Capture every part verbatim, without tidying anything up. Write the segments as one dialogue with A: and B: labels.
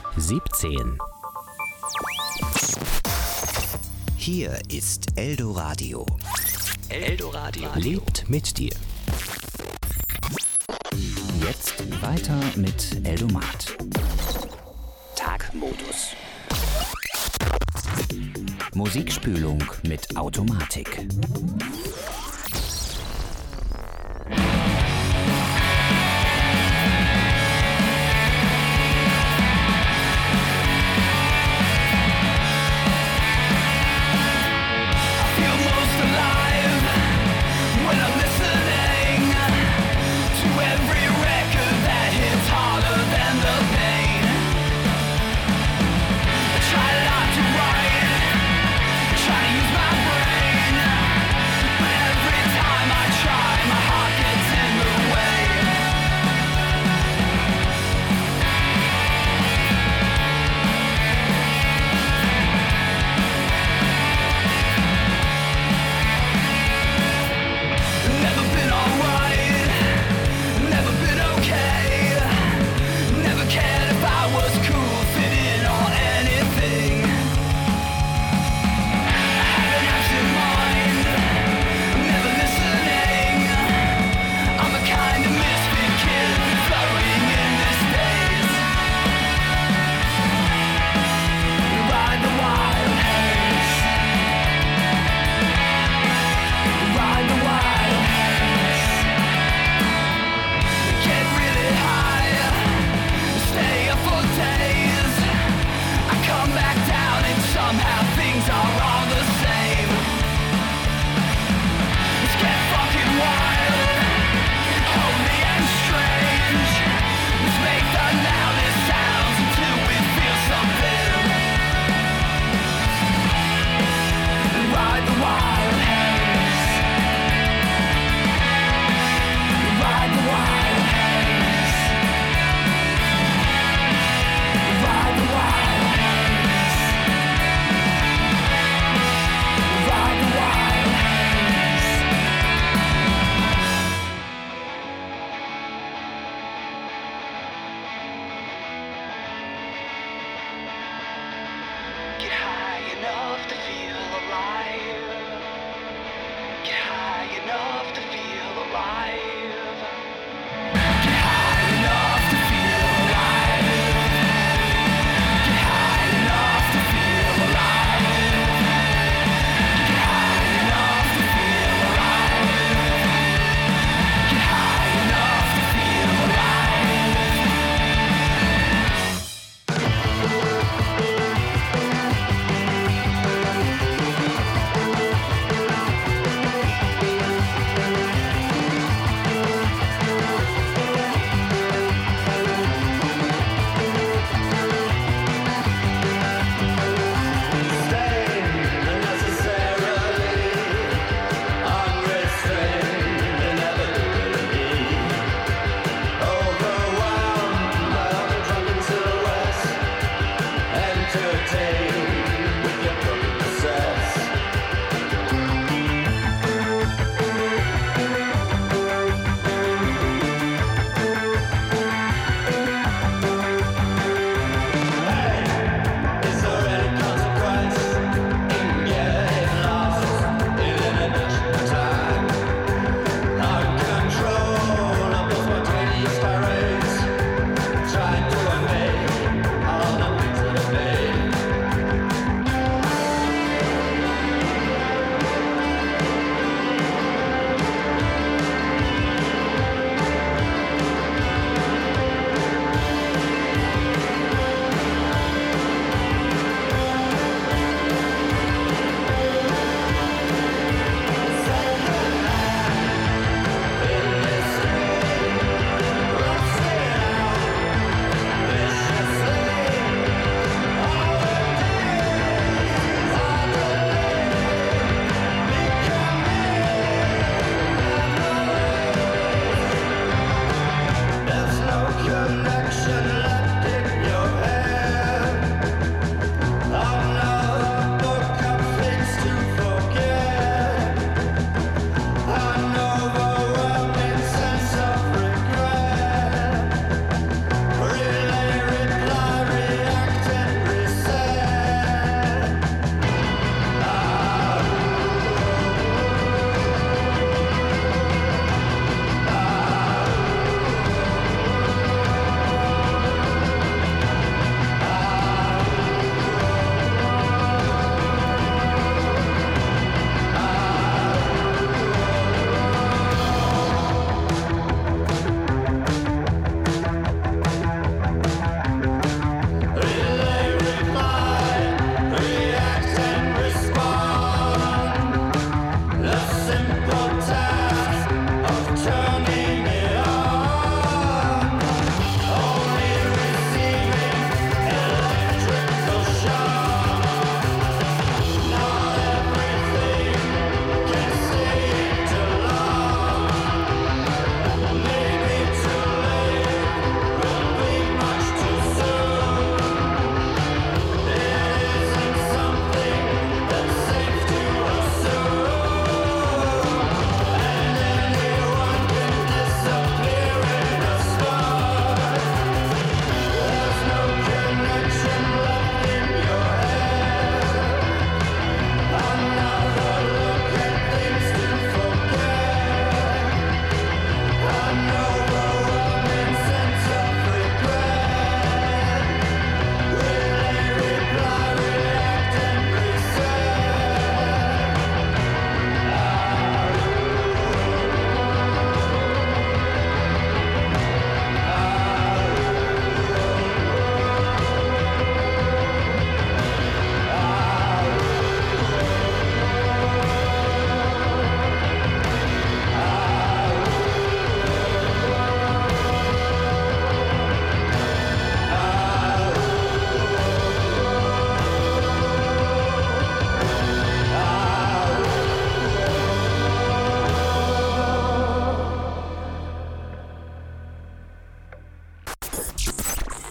A: siebzehn.
B: Hier ist Eldoradio.
A: Eldoradio lebt mit dir. Jetzt weiter mit Eldomat. Tagmodus. Musikspülung mit Automatik.
C: Try to use my brain, but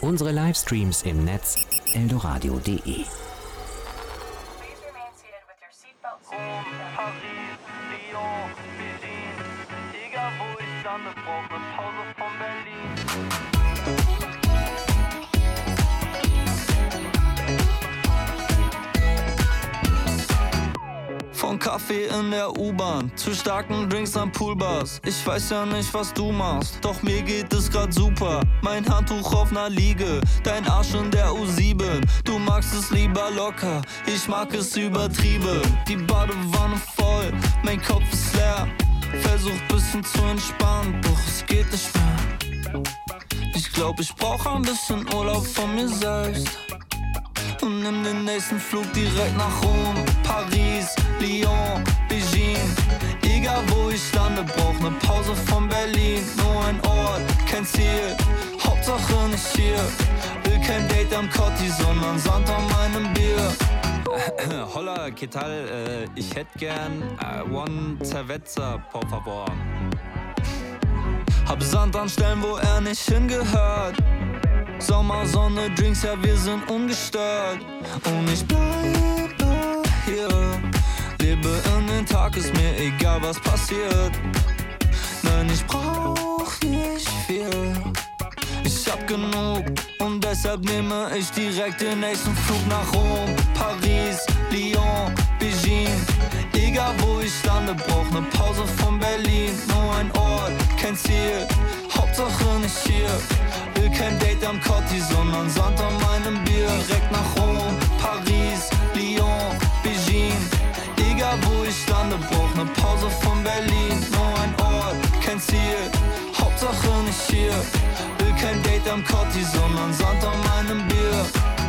A: Unsere Livestreams im Netz eldoradio punkt de.
C: Von Kaffee in der U-Bahn zu starken Drinks am Poolbars. Ich weiß ja nicht, was du machst, doch mir geht es grad super. Mein Handtuch auf ner Liege, dein Arsch in der U sieben. Du magst es lieber locker, ich mag es übertrieben. Die Badewanne voll, mein Kopf ist leer. Versuch bisschen zu entspannen, doch es geht nicht mehr. Ich glaub, ich brauch ein bisschen Urlaub von mir selbst. Und nimm den nächsten Flug direkt nach Rom, Paris, Lyon, Beijing. Egal wo ich lande, brauch ne Pause von Berlin. Nur ein Ort, kein Ziel, Hauptsache nicht hier. Will kein Date am Cotti, sondern Sand an meinem Bier. Hola, ¿qué tal? Äh, ich hätt gern äh, one cerveza, por favor. Hab Sand an Stellen, wo er nicht hingehört. Sommersonne, Drinks, ja wir sind ungestört. Und ich bleibe hier, lebe in den Tag, ist mir egal was passiert. Nein, ich brauch nicht viel, ich hab genug. Und deshalb nehme ich direkt den nächsten Flug nach Rom, Paris, Lyon, Beijing. Egal wo ich lande, brauch ne Pause von Berlin. Nur ein Ort, kein Ziel, Hauptsache nicht hier. Will kein Date am Cotti, sondern Sand an meinem Bier. Direkt nach Rom, Paris, Lyon, Beijing. Egal wo ich lande, brauch ne Pause von Berlin. Nur ein Ort, kein Ziel, Hauptsache nicht hier. Will kein Date am Cotti, sondern Sand an meinem Bier.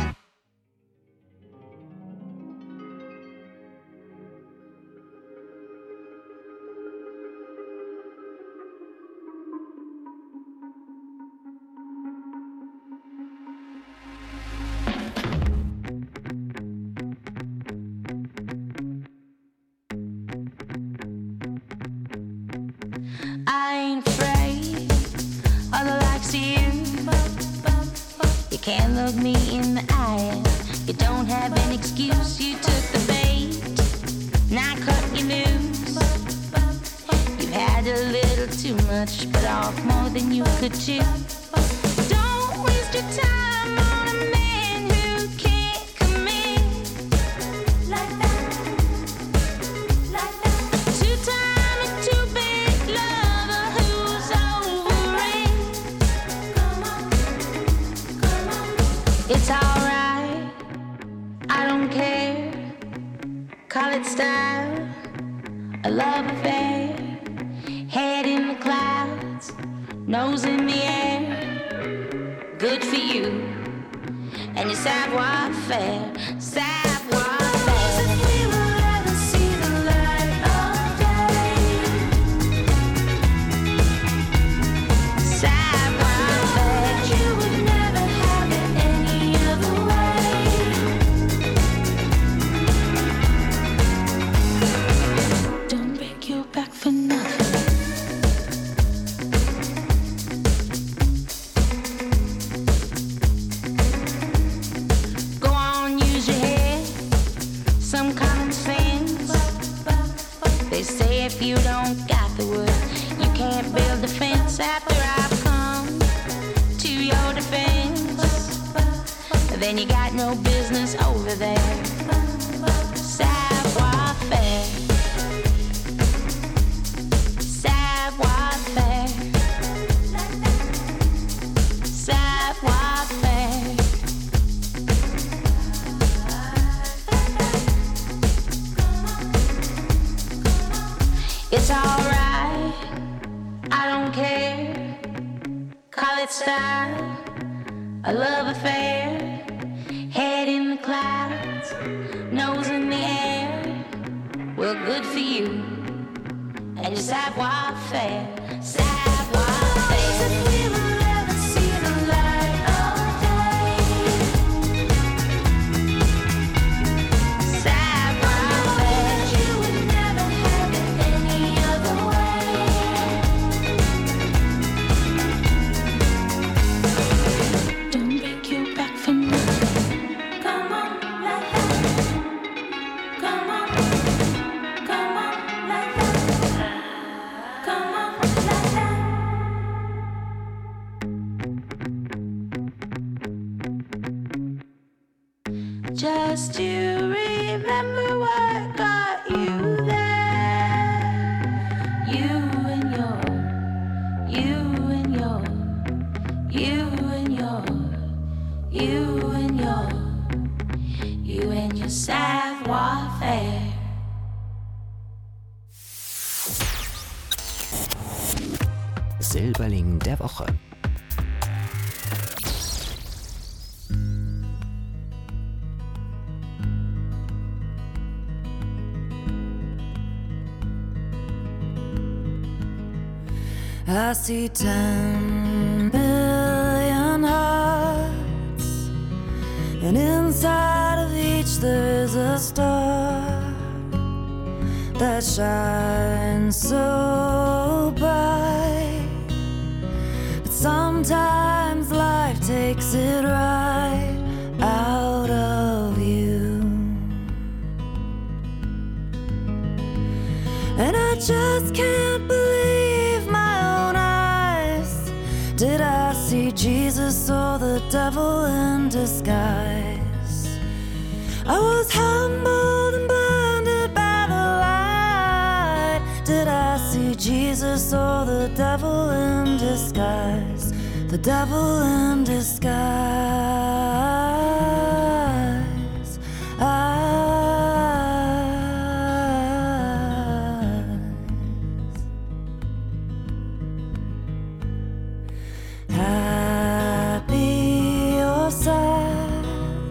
D: I ain't afraid of the likes of you. You can't look me in the eye. You don't have an excuse. You took the bait, now cut you loose. You've had a little too much, but off more than you could chew. Don't waste your time on a man who can't commit like that, like that. Two time and two big lover who's over it. Come on, come on. It's alright, I don't care. Call it style, a love affair. Head in the clouds, nose in the air. Good for you and your savoir faire, savoir faire. If we will ever see the light of day, savoir faire. You would never have it any other way. Don't break your back for nothing. Go on, use your head, some common sense. They say if you don't got the wood, you can't build a fence. After I've come to your defense, then you got no business over there. Savoir faire, savoir faire, savoir faire. It's alright, I don't care. Call it style, a love affair. Head in the clouds, nose in the air. Well, good for you and your savoir faire, savoir faire. If we will ever see the light of day, savoir faire. You would never have it any other way. Don't break just to remember what got you there. You and your, you and your, you and your, you and your, you and your savoir-faire.
B: Silberling der Woche.
E: I see ten billion hearts, and inside of each there is a star that shines so bright. But sometimes life takes it right out of you, and I just can't believe my own eyes. Did I see Jesus or the devil in disguise? I was humbled and blinded by the light. Did I see Jesus or the devil in disguise? The devil in disguise. Happy or sad,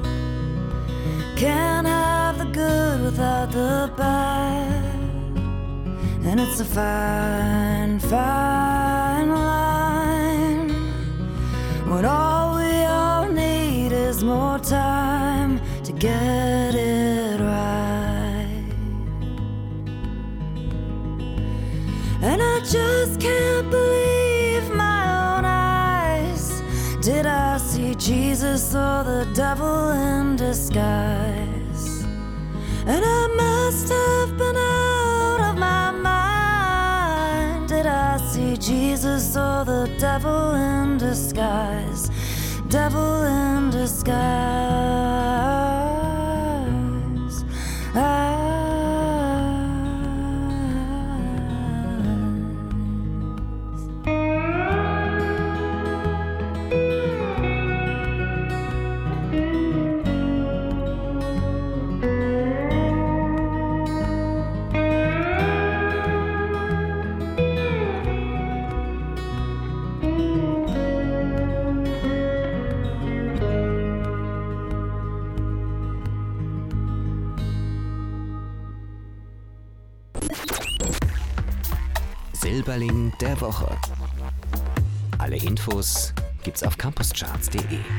E: can't have the good without the bad. And it's a fine, fine line, when all we all need is more time to get it right. And I just can't believe my own eyes. Did I see Jesus or the devil in disguise? And I must have been out of my mind. Did I see Jesus or the devil in disguise? Devil in disguise. I
B: Silberling der Woche. Alle Infos gibt's auf campuscharts punkt de.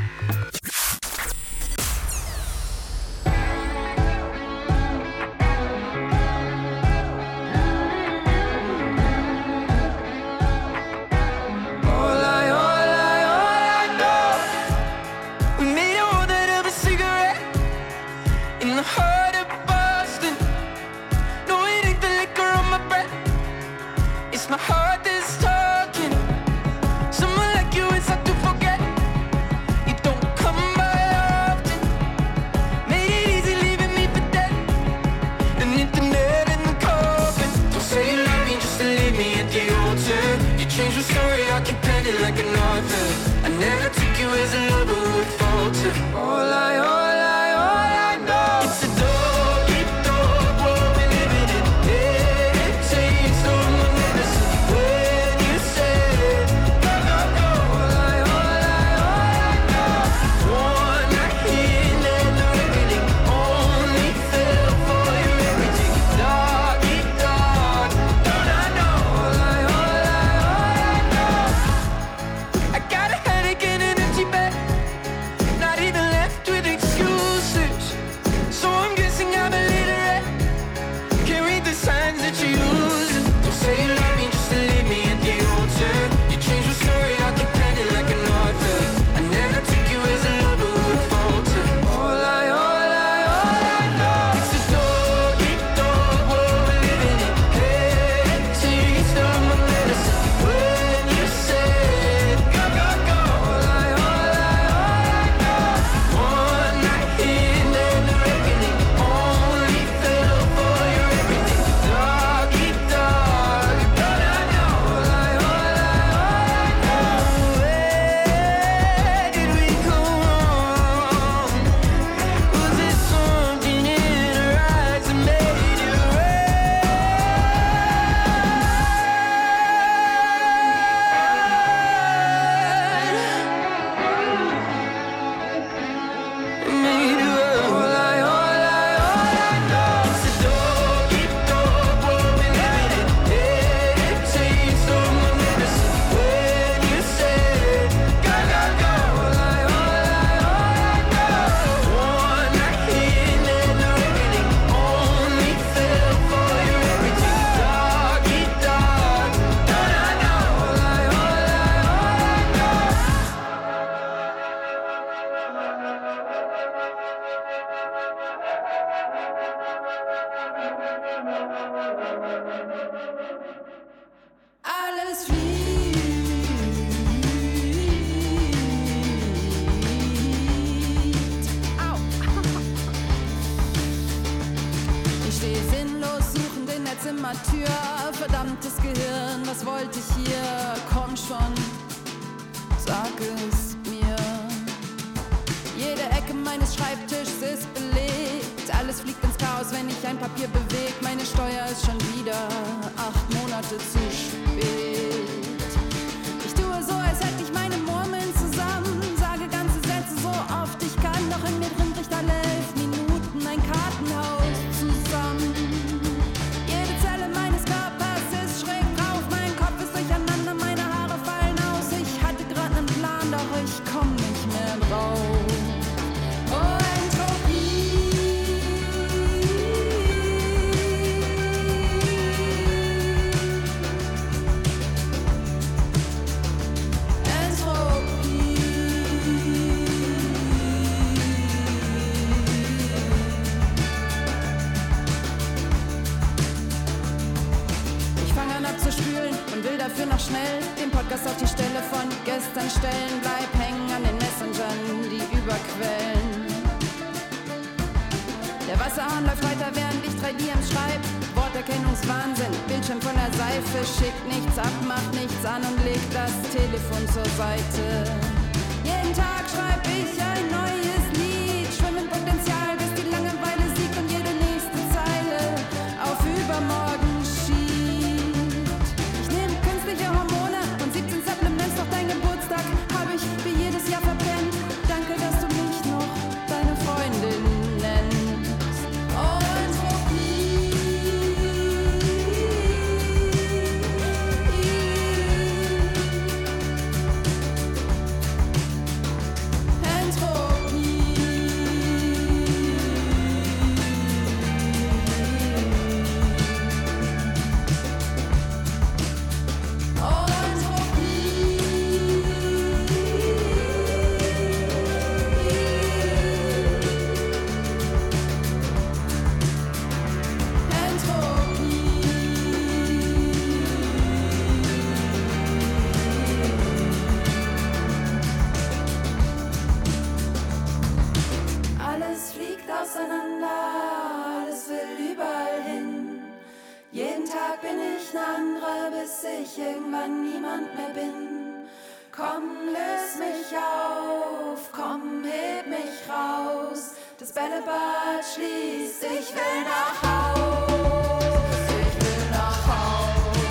C: My heart is talking. Someone like you is hard to forget. You don't come
E: Alles fliegt. Au. Ich stehe sinnlos suchend in der Zimmertür. Verdammtes Gehirn, was wollte ich hier? Komm schon, sag es mir. Jede Ecke meines Schreibtischs ist belegt. Alles fliegt ins Chaos, wenn ich ein Papier bewege. Meine Steuer ist schon wieder acht Monate zu spät. Ich tue so, als hätte ich meine Murmeln zusammen. Sage ganze Sätze so oft ich kann. Doch in mir drin bricht alle elf Minuten ein Kartenhaus zusammen. Jede Zelle meines Körpers ist schräg drauf. Mein Kopf ist durcheinander, meine Haare fallen aus. Ich hatte gerade einen Plan, doch ich komm nicht mehr drauf. Oh, dafür noch schnell den Podcast auf die Stelle von gestern stellen. Bleib hängen an den Messengern, die überquellen. Der Wasserhahn läuft weiter, während ich drei D Ms schreib. Worterkennungswahnsinn, Bildschirm voller Seife. Schickt nichts ab, macht nichts an und legt das Telefon zur Seite. Jeden Tag schreib ich ein neues Lied. Schwimm im Potenzial, bis die Langeweile siegt und jede nächste Zeile auf übermorgen Hormone und siebzehn Supplements, doch dein Geburtstag habe ich wie jedes Jahr verpennt. Danke, dass du mich noch deine Freundin nennst. Oh, Entropie. Ich irgendwann niemand mehr bin. Komm, löse mich auf, komm, heb mich raus. Das Bällebad schließt, ich will nach Haus, ich will nach Haus.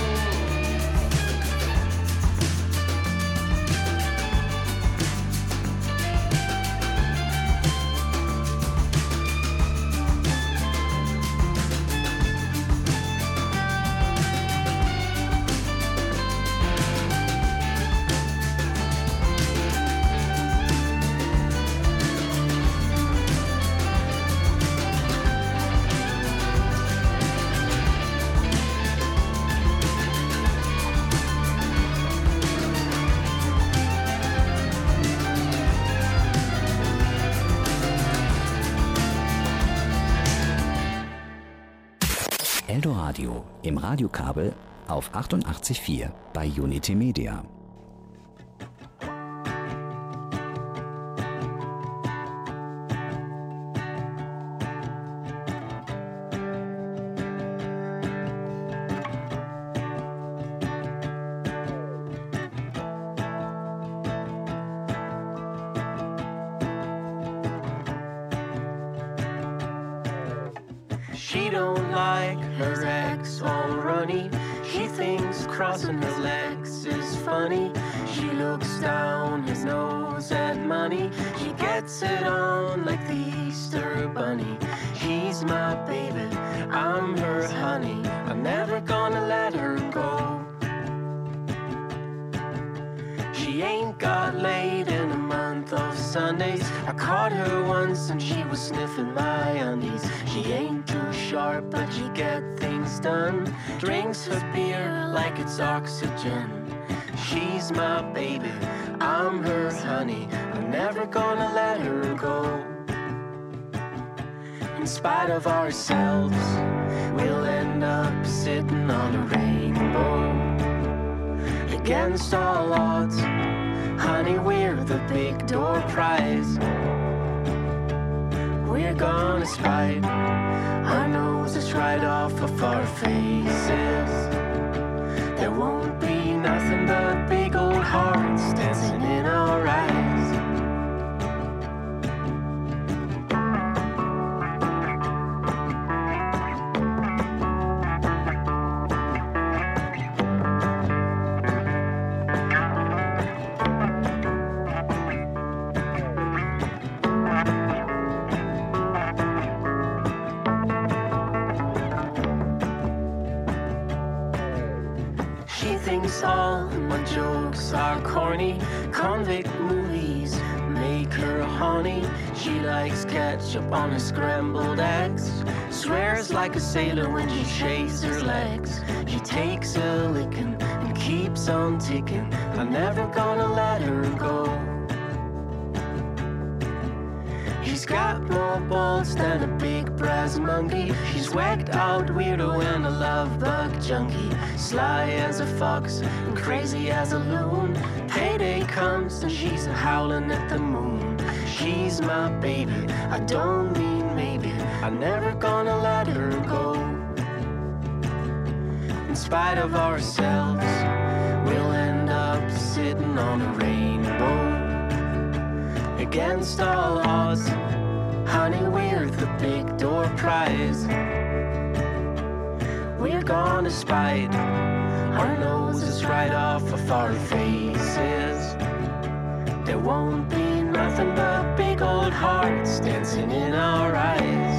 B: Eldoradio im Radiokabel auf achtundachtzig Komma vier bei Unity Media.
F: She don't like her ex all runny. She thinks crossing her legs is funny. She looks down her nose at money. She gets it on like the Easter bunny. She's my baby, I'm her honey. I'm never gonna let her go. She ain't got laid in a month of Sundays. I caught her once and she was sniffing my undies. She ain't too sharp, but she get things done. Drinks her beer like it's oxygen. She's my baby, I'm her honey. I'm never gonna let her go. In spite of ourselves, we'll end up sitting on a rainbow. Against all odds, honey, we're the big door prize. We're gonna spite our noses right off of our faces. There won't be nothing but big old hearts dancing in our eyes. All my jokes are corny. Convict movies make her honey. She likes ketchup on her scrambled eggs. Swears like a sailor when she shaves her legs. She takes a licking and keeps on ticking. I'm never gonna let her go. He's got more balls than a big brass monkey. She's whacked out weirdo and a love bug junkie. Sly as a fox and crazy as a loon. Payday comes and she's howling at the moon. She's my baby, I don't mean maybe. I'm never gonna let her go. In spite of ourselves, we'll end up sitting on a rainbow. Against all odds, honey, we're the big door prize. We're gonna spite our noses right off of our faces. There won't be nothing but big old hearts dancing in our eyes.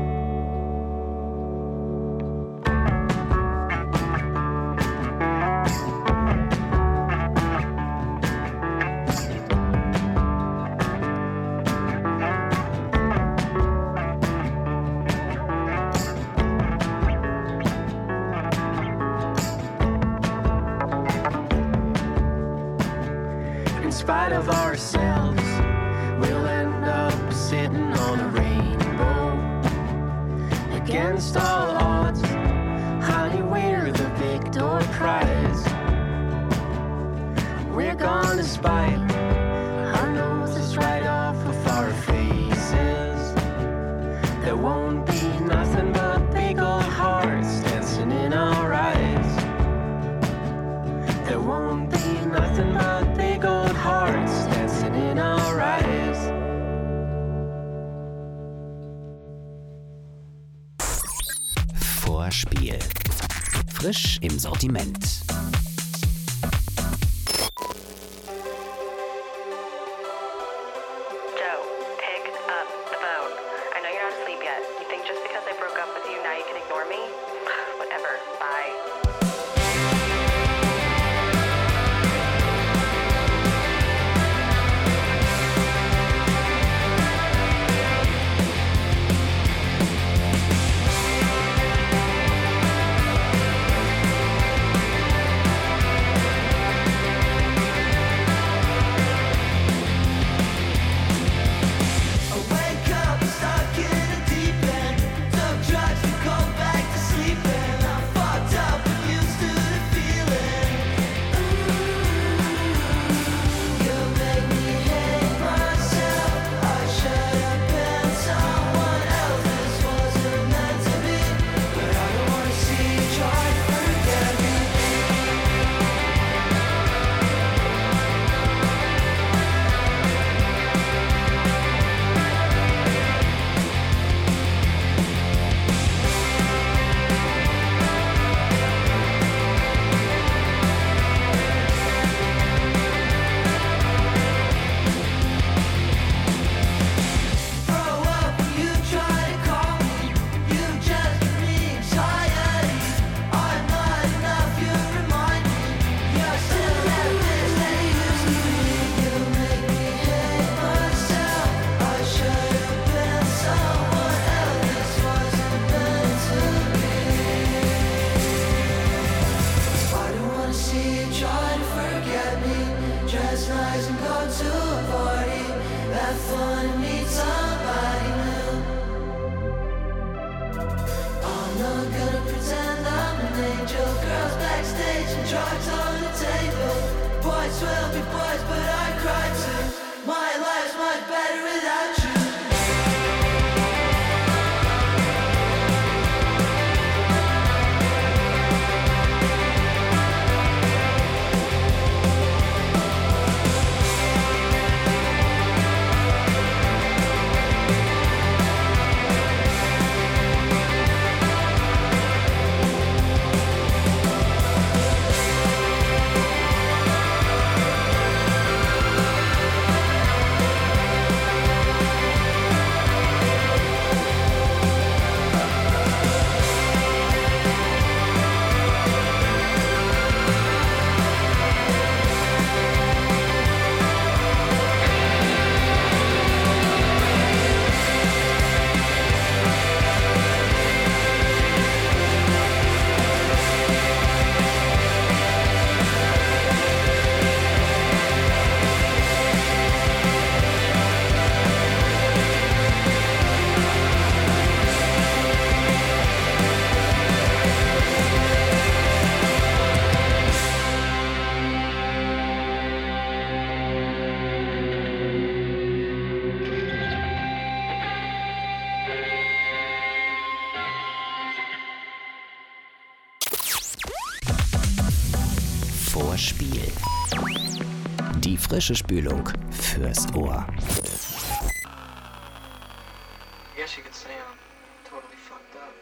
F: In spite of ourselves, we'll end up sitting on a rainbow. Against all odds, honey, we're the big door prize. We're gonna spite our noses right off of our faces. There won't be nothing but big old hearts dancing in our eyes. There won't be nothing but big old hearts dancing in our eyes.
B: Vorspiel. Frisch im Sortiment.
G: Joe, pick up the phone. I know you're not asleep yet. You think just because I broke up with you, now you can ignore me? Whatever. Bye.
H: Stuck in a deep end, took drugs to go back to sleeping. I'm fucked up.
B: Hörspiel. Die frische Spülung fürs Ohr.
H: I guess you could say I'm totally fucked up.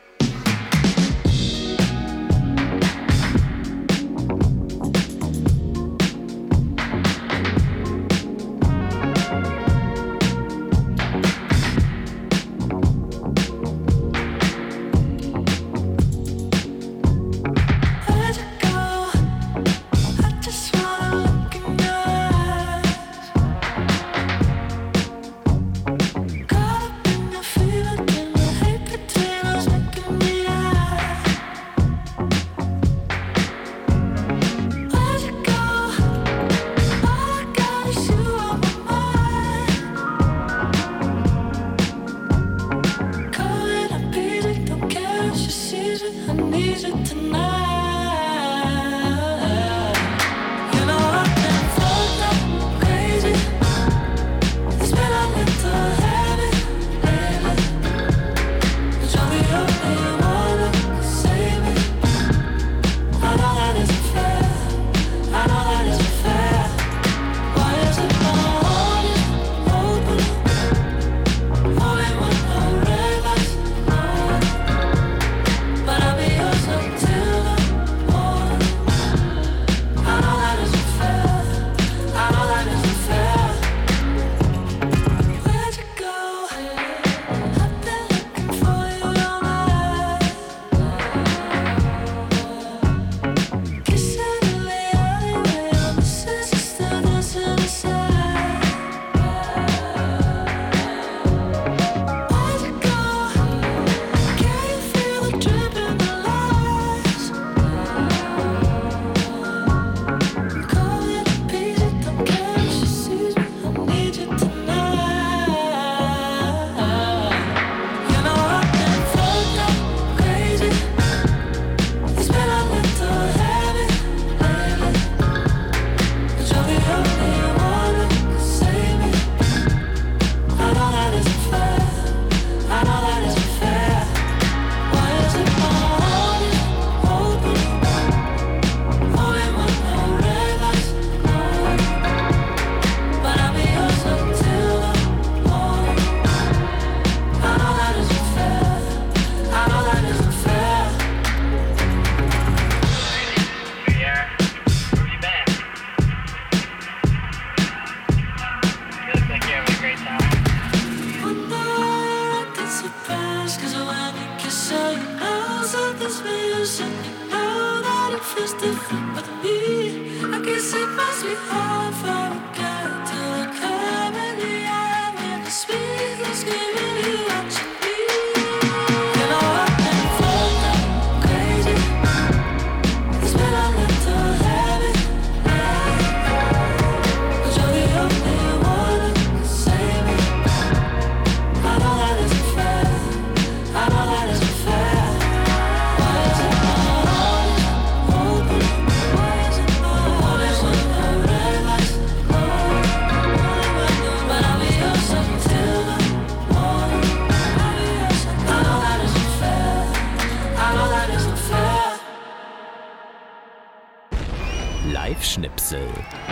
B: Live-Schnipsel.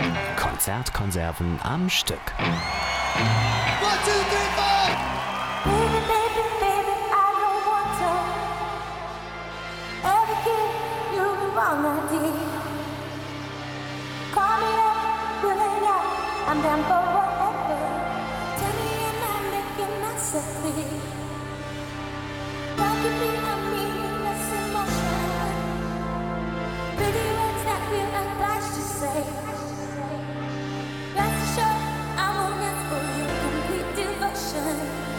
B: Konzertkonserven am Stück.
I: One, two, three, four! Baby, baby, baby, I don't want to ever give you the wrong idea. Call me up, really out, I'm down for whatever. Tell me you're not making myself clear. Why give me a meaningless emotion? Pretty words that feel obliged to say. Rest assured, I won't ask for your complete devotion.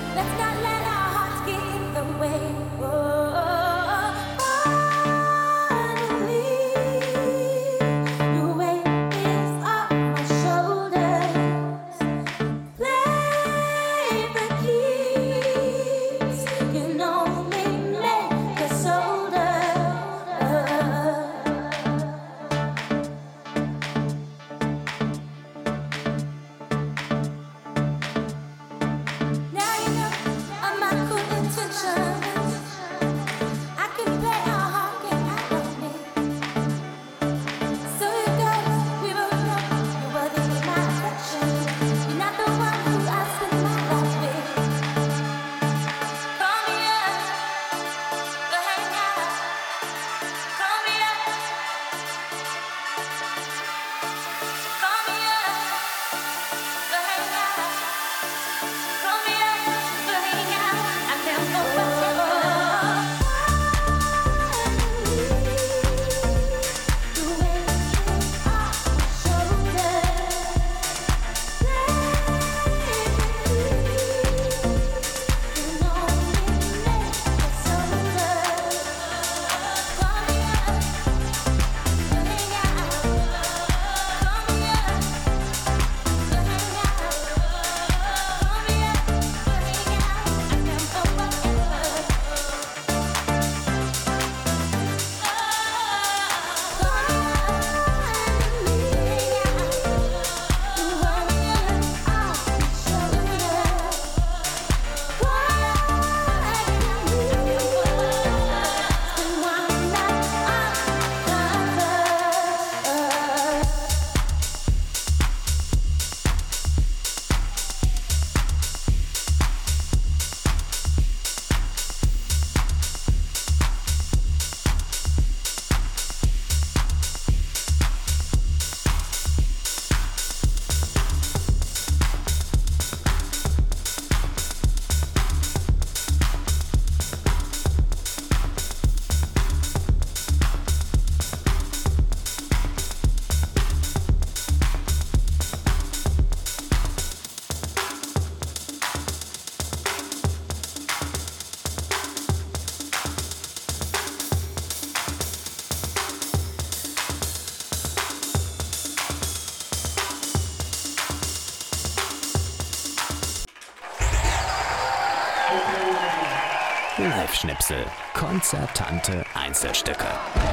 B: Live-Schnipsel. Konzertante Einzelstücke.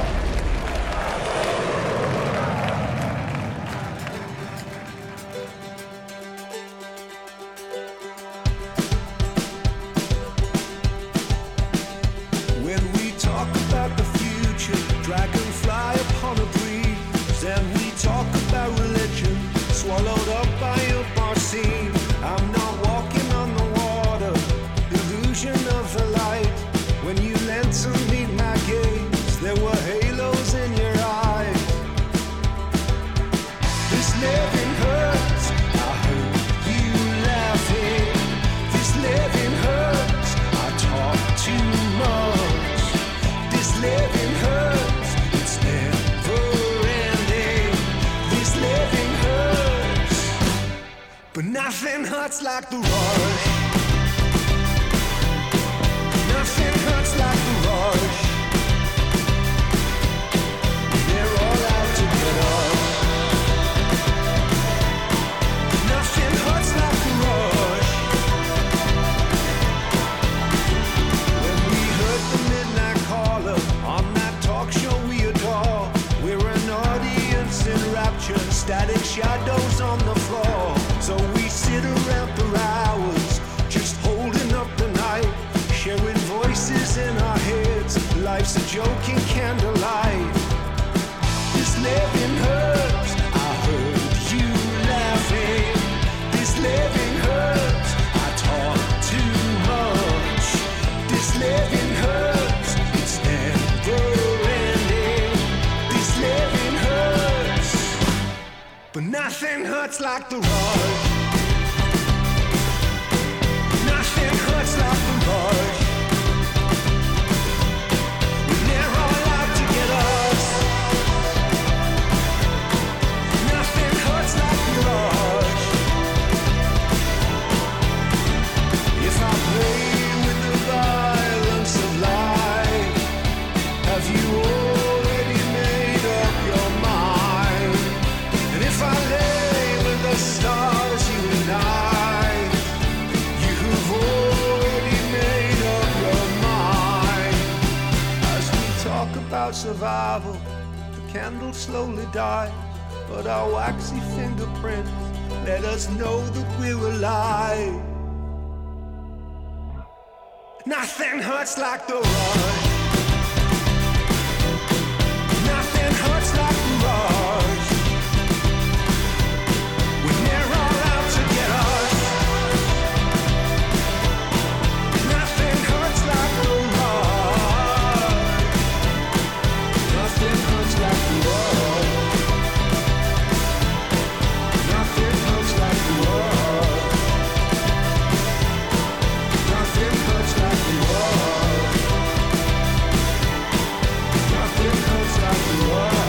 J: Nothing hurts like the rush. Nothing hurts like the rush. They're all out to get us. Nothing hurts like the rush. When we heard the midnight caller on that talk show we adore, we're an audience in rapture, static shadows on the floor. So we sit around for hours, just holding up the night, sharing voices in our heads. Life's a joke in candlelight. This living hurts. I heard you laughing. This living hurts. I talk too much. This living hurts. It's never ending. This living hurts. But nothing hurts like the rush. Nothing hurts like the rush. When they're all out to get us. Nothing hurts like the rush. If I play with the violence of life, have you already made up your mind? And if I lay with the stars, you and I, you've already made up your mind. As we talk about survival, the candle slowly dies, but our waxy fingerprints let us know that we're alive. Nothing hurts like the rush. Nothing hurts like the rush. When they're all out to get us. Nothing hurts like the rush. Nothing hurts like the rush. Nothing hurts like the rush. Nothing hurts like the rush. Nothing hurts like the rush.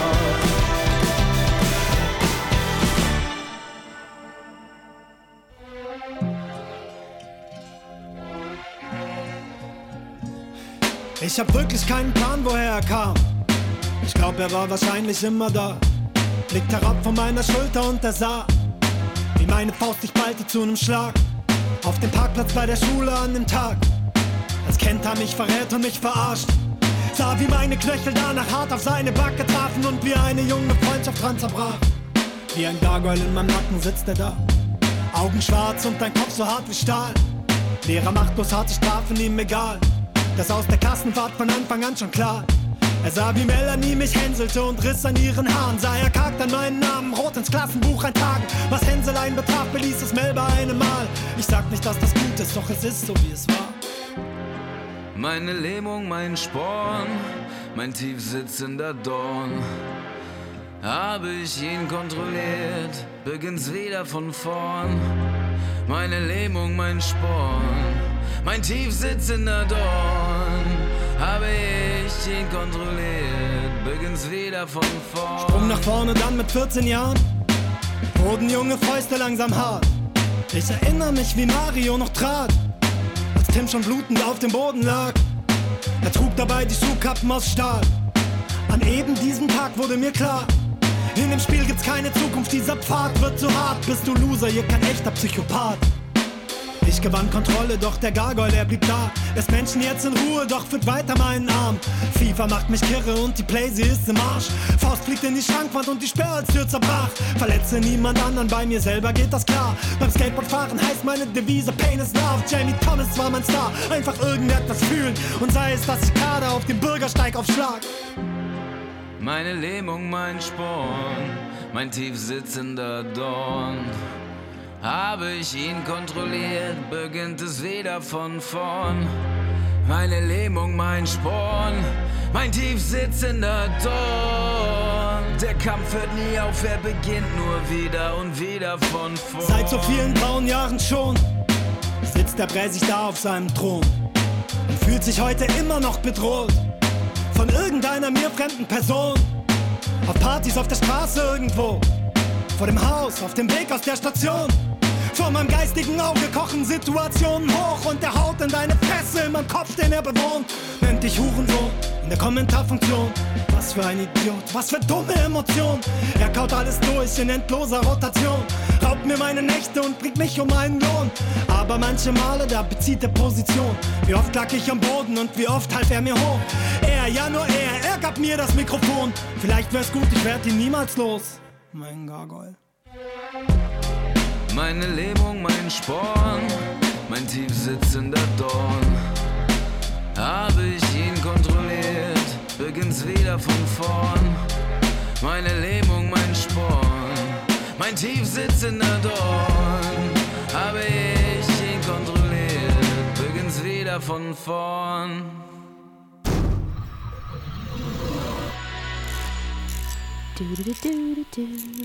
K: Ich hab wirklich keinen Plan, woher er kam. Ich glaub, er war wahrscheinlich immer da. Blickt herab von meiner Schulter und er sah, wie meine Faust sich ballte zu nem Schlag. Auf dem Parkplatz bei der Schule an dem Tag, als Kenta mich verrät und mich verarscht. Sah, wie meine Knöchel danach hart auf seine Backe trafen und wie eine junge Freundschaft dran zerbrach. Wie ein Gargoyle in meinem Nacken sitzt er da, Augen schwarz und dein Kopf so hart wie Stahl. Lehrer machtlos, harte Strafen ihm egal. Das aus der Klassenfahrt von Anfang an schon klar. Er sah, wie Melanie mich hänselte und riss an ihren Haaren. Sah er kargt an meinen Namen rot ins Klassenbuch eintragen. Was Hänselein betraf, beließ es Mel bei einem Mal. Ich sag nicht, dass das gut ist, doch es ist so, wie es war.
C: Meine Lähmung, mein Sporn, mein tief sitzender Dorn. Habe ich ihn kontrolliert, beginnt's wieder von vorn. Meine Lähmung, mein Sporn, mein tief sitzender Dorn. Habe ich ihn kontrolliert, beginnt's wieder von vorn.
K: Sprung nach vorne dann mit vierzehn Jahren, wurden junge Fäuste langsam hart. Ich erinnere mich, wie Mario noch trat, als Tim schon blutend auf dem Boden lag. Er trug dabei die Schuhkappen aus Stahl. An eben diesem Tag wurde mir klar, in dem Spiel gibt's keine Zukunft, dieser Pfad wird zu hart. Bist du Loser, hier kein echter Psychopath. Ich gewann Kontrolle, doch der Gargoyle, der blieb da. Lässt Menschen jetzt in Ruhe, doch führt weiter meinen Arm. FIFA macht mich kirre und die Play, sie ist im Arsch. Faust fliegt in die Schrankwand und die Sperrholztür zerbrach. Verletze niemand anderen, bei mir selber geht das klar. Beim Skateboardfahren heißt meine Devise Pain is Love. Jamie Thomas war mein Star, einfach irgendetwas fühlen. Und sei es, dass ich gerade auf dem Bürgersteig aufschlag.
C: Meine Lähmung, mein Sporn, mein tief sitzender Dorn. Habe ich ihn kontrolliert, beginnt es wieder von vorn. Meine Lähmung, mein Sporn, mein tief sitzender Dorn. Der Kampf hört nie auf, er beginnt nur wieder und wieder von vorn.
K: Seit so vielen grauen Jahren schon sitzt der Präsident da auf seinem Thron und fühlt sich heute immer noch bedroht von irgendeiner mir fremden Person. Auf Partys, auf der Straße irgendwo, vor dem Haus, auf dem Weg aus der Station. Vor meinem geistigen Auge kochen Situationen hoch und der haut in deine Fresse in meinem Kopf, den er bewohnt. Nennt dich Hurensohn in der Kommentarfunktion. Was für ein Idiot, was für dumme Emotionen. Er kaut alles durch in endloser Rotation. Raubt mir meine Nächte und bringt mich um einen Lohn. Aber manche Male, da bezieht er Position. Wie oft lag ich am Boden und wie oft half er mir hoch. Er, ja nur er, er gab mir das Mikrofon. Vielleicht wär's gut, ich werd ihn niemals los. Mein Gargoyle.
C: Meine Lähmung, mein Sporn, mein tief sitzender Dorn. Habe ich ihn kontrolliert, beginnt's wieder von vorn. Meine Lähmung, mein Sporn, mein tief sitzender Dorn. Habe ich ihn kontrolliert, beginnt's wieder von vorn.
A: Du, du, du, du, du.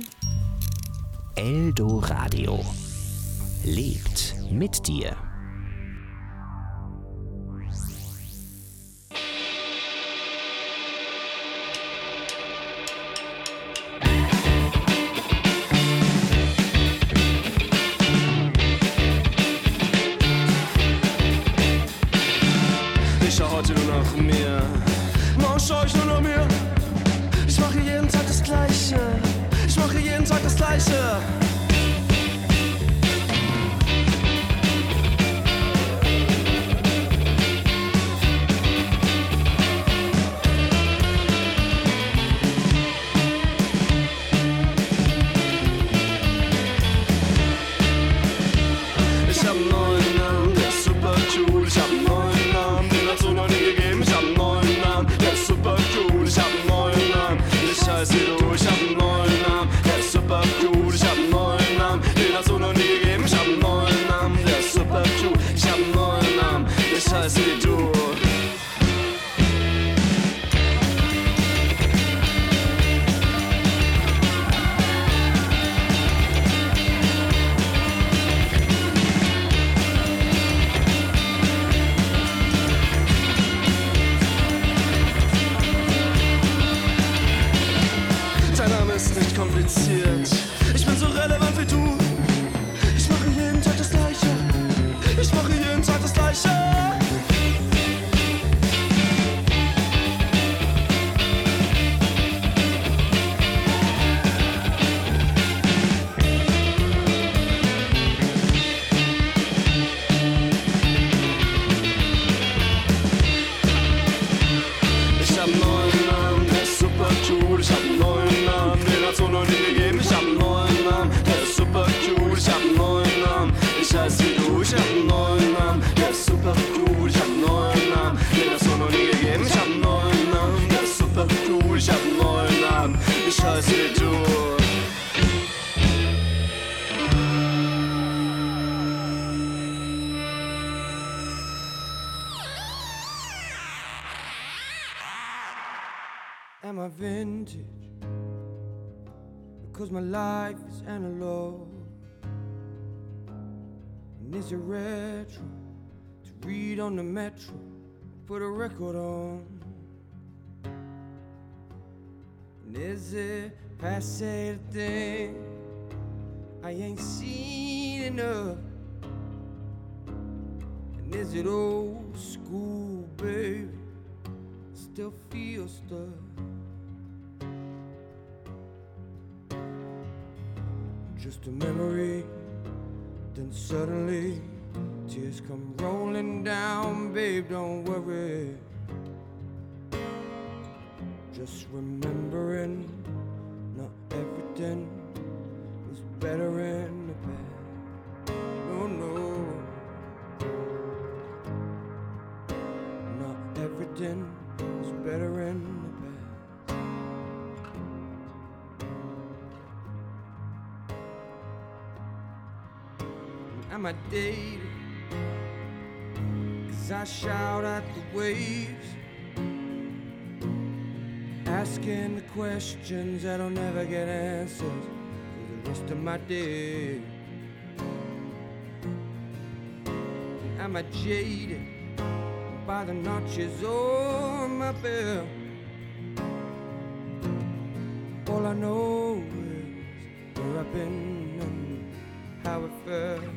A: Eldoradio lebt mit dir.
L: Ich schau heute nur nach mir, morgen schau ich nur nach mir. Ich mache jeden Tag das Gleiche. Ich mache jeden Tag das Gleiche. Ich hab einen neuen Namen, der ist super cool. Ich hab einen neuen Namen, den hat's so noch nie gegeben. Ich hab einen neuen Namen, der ist super cool. Ich hab einen neuen Namen, ich heiße du. Ich hab einen neuen Namen, der ist super cool. Ich hab einen neuen Namen, den hat's so noch nie gegeben. Ich hab einen neuen Namen, der ist super cool. Ich hab einen neuen Namen, ich heiße du. Dein Name ist nicht kompliziert. Ich bin so relevant wie du. Ich mache jeden Tag das Gleiche. Ich mache jeden Tag das Gleiche. Ich hab einen neuen Namen, der ist super cool. Ich hab einen neuen Namen, den hat's so noch nie gegeben. Ich hab einen neuen Namen, der ist super cool. Ich hab einen neuen Namen, ich heiße wie du. Ich hab einen neuen Namen, der ist super cool. Ich hab einen neuen Namen, den hat's so noch nie gegeben. Ich hab einen neuen Namen, der ist super cool. Ich hab einen neuen Namen, ich heiße wie du.
M: Am I vintage? Because my life is analog. And is it retro to read on the metro? Put a record on. And is it passe the thing I ain't seen enough? And is it old school, baby? Still feel stuck. Just a memory, then suddenly Tears come rolling down, babe, don't worry. Just remembering, not everything was better in the past. No, no. Not everything was better in the past. Am I dating? 'Cause I shout at the waves, asking the questions that'll never get answers for the rest of my day. Am I jaded by the notches on my belt? All I know is where I've been and how it felt.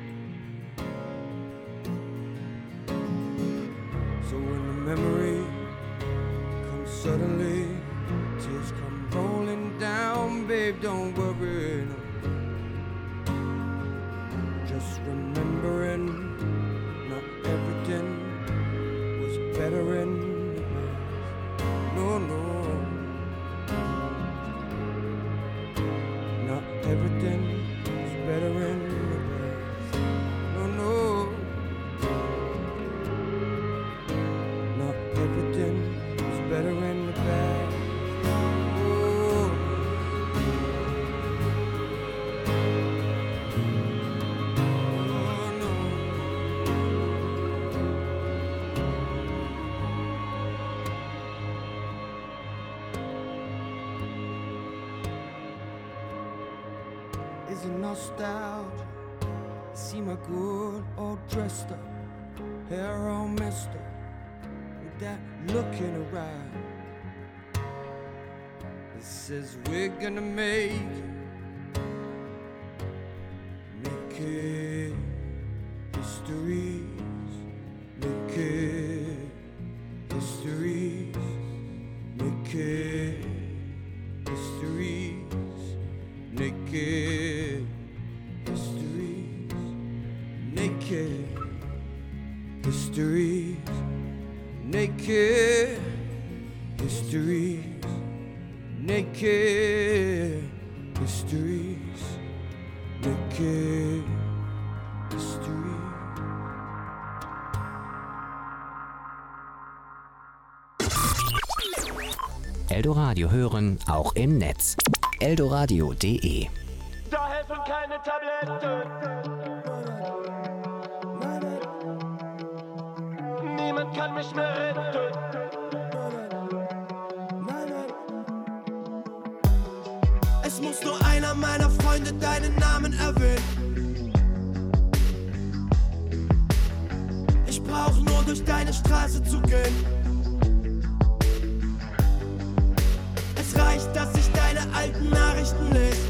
M: So when the memory comes suddenly, tears come rolling down, babe, don't worry, no. Just remembering, not everything was better in the past. No, no. Not everything was better in the past. No, no. Not everything was better in the past. Oh. Oh, no. Is it nostalgia? See my good all dressed up, hair all messed up, with that look in her eye. It says we're gonna make it, make it histories, make it histories, make it histories, make it histories, naked histories, naked histories, naked histories, naked histories.
B: Eldoradio hören, auch im Netz. eldoradio punkt de.
F: Da helfen keine Tabletten. Niemand kann mich mehr retten.
N: Es muss nur einer meiner Freunde deinen Namen erwähnen. Ich brauch nur durch deine Straße zu gehen. Es reicht, dass ich deine alten Nachrichten lese.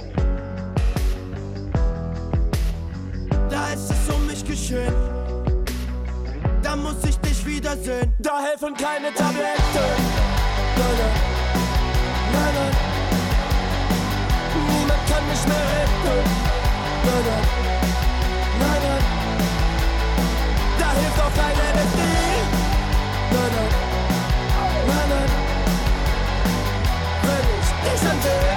N: Da ist es um mich geschehen. Da muss ich dich wiedersehen.
F: Da helfen keine Tabletten.
N: Nein, nein, nein, nein.
F: Niemand kann mich mehr retten.
N: Nein, nein, nein, nein.
F: Da hilft auch kein L S D.
N: Nein, nein, nein, nein.
F: Wenn ich dich ansehe.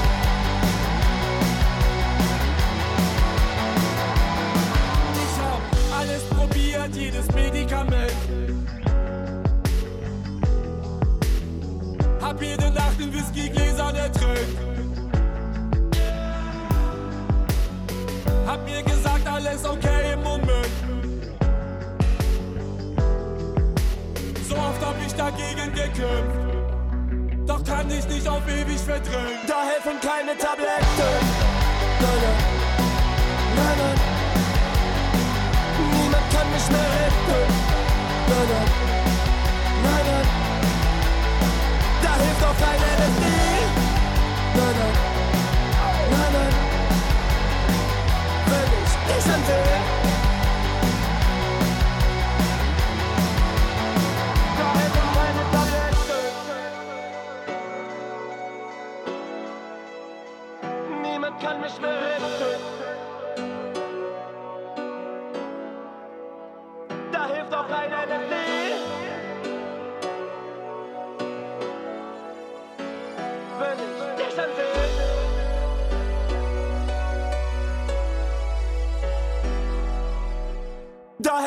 F: Ich hab alles probiert, jedes Medikament. Hab jede Nacht in Whiskygläsern ertränkt. Hab mir gesagt, alles okay im Moment. So oft hab ich dagegen gekämpft. Doch kann ich nicht auf ewig verdrängen. Da helfen keine Tabletten.
N: Nein, nein, nein, nein.
F: Niemand kann mich mehr retten.
N: Nein, nein, nein, nein.
F: Da hilft auch kein L S D.
N: Nein, nein, nein, nein.
F: Wenn ich dich ansehe. Da helfen keine Tabletten. Niemand kann mich mehr retten.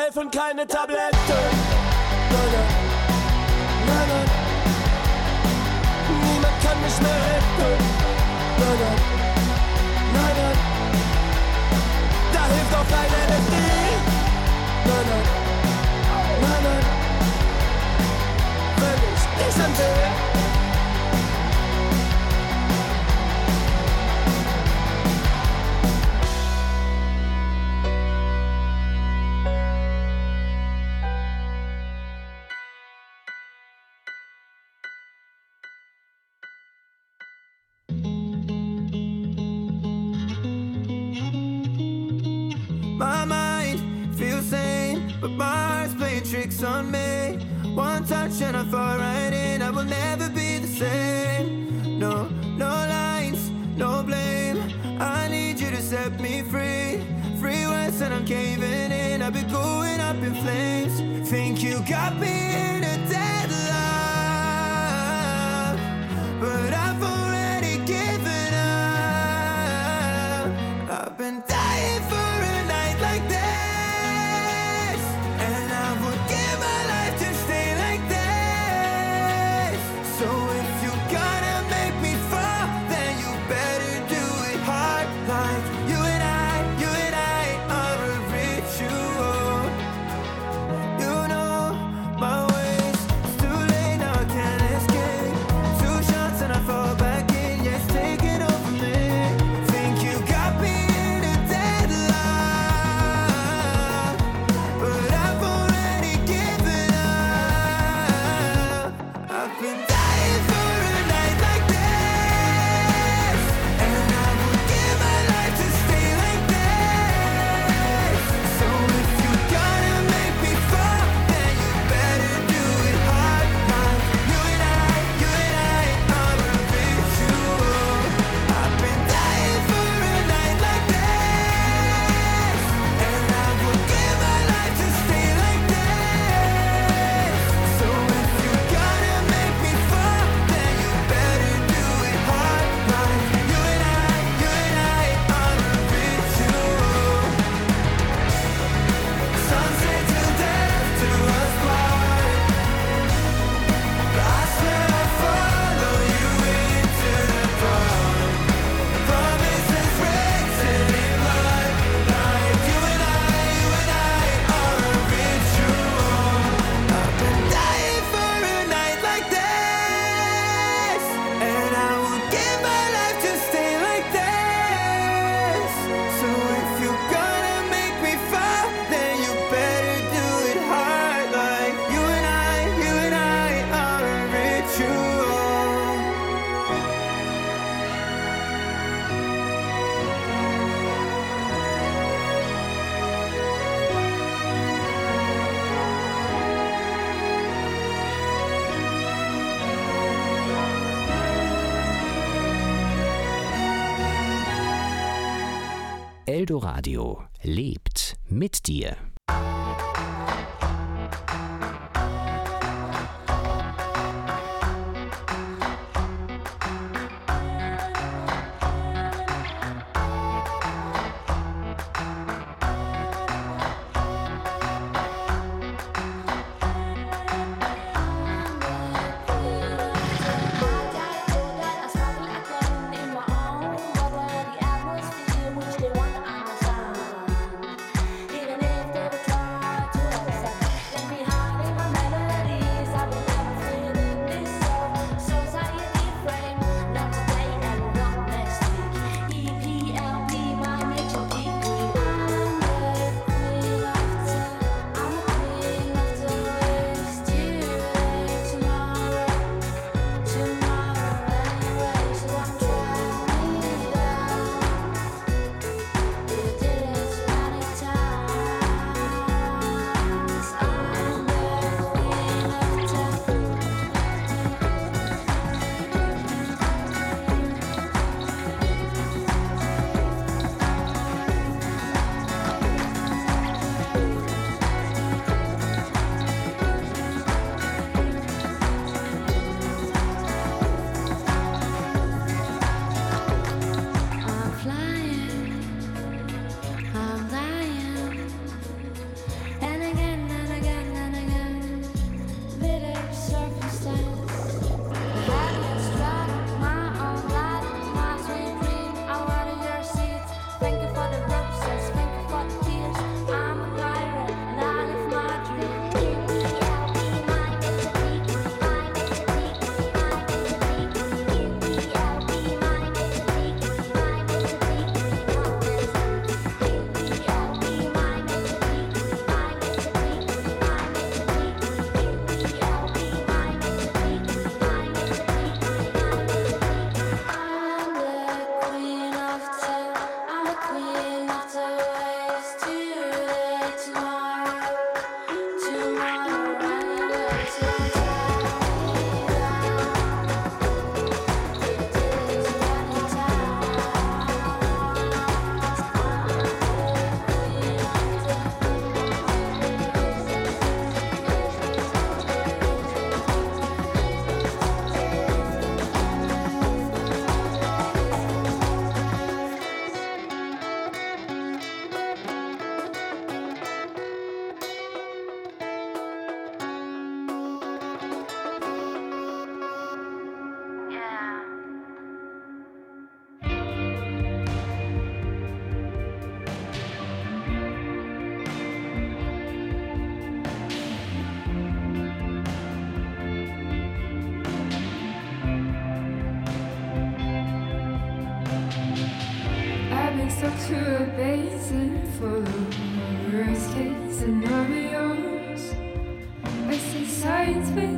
O: helfen keine Tabletten. Nein, nein, nein, nein. Niemand kann mich mehr retten. Nein, nein, nein, nein. Da hilft auch kein L S D. Nein, nein, nein, nein. Wenn ich dich ansehe.
C: My mind feels sane, but my heart's playing tricks on me. One touch and I fall right in. I will never be the same. No, no lines, no blame. I need you to set me free. Free words and I'm caving in. I've been going up in flames. Think you got me in a deadlock, but I've already given up. I've been dying for a night like this, and I would give my life to stay like this. So if you gotta make me fall, then you better do it hard. Like you and I, you and I are a ritual. You know my ways, it's too late now, I can't escape. Two shots and I fall back in, yes, take it over me. Think you got me in a deadlock, but I've already given up. I've been dying for a night like this, and I would give my life to stay like this. So if you gotta make me fall, then you better do it hard. Like you and I, you and I are a ritual. I've been dying for a night like this, and I would give my life to stay like this. So if you gotta make me fall, then you better do it hard. Like you and I, you and I are a ritual. Sunset till death do us part. I swear I'll follow you into the dark. Promises written in blood. Like you and I, you and I are a ritual. I've been dying for a night like this, and I would give my life to stay like this. So if you gotta make me fall, then you better do it hard. Like you and I, you and I are a ritual.
B: Eldoradio lebt mit dir.
I: Even if they were trying
P: stuck to a basin full of rose cakes and Oreos. I said science with